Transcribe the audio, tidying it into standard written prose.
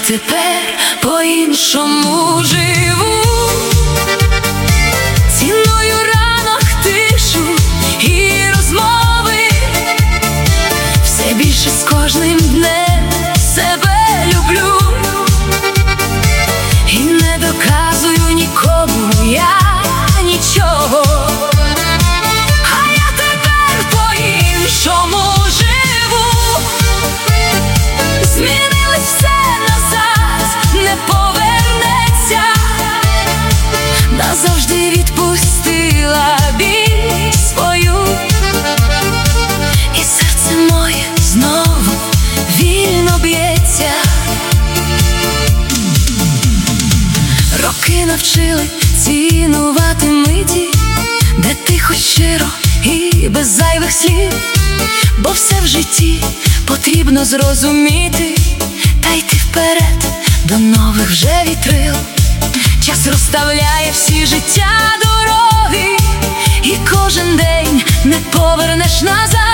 тепер по-іншому живу. Ціную ранок, тишу і розмови, все більше з кожним днем себе люблю. І не доказую нікому я нічого, а я тепер по-іншому живу. Змінилось все, назад не повернеться, назавжди відпустила біль свою, і серце моє знову вільно б'ється. Роки навчили цінувати миті, де тихо, щиро і без зайвих слів, бо все в житті потрібно зрозуміти та йти вперед до нових вже вітрил. Час розставляє всі життя дороги, і кожен день не повернеш назад.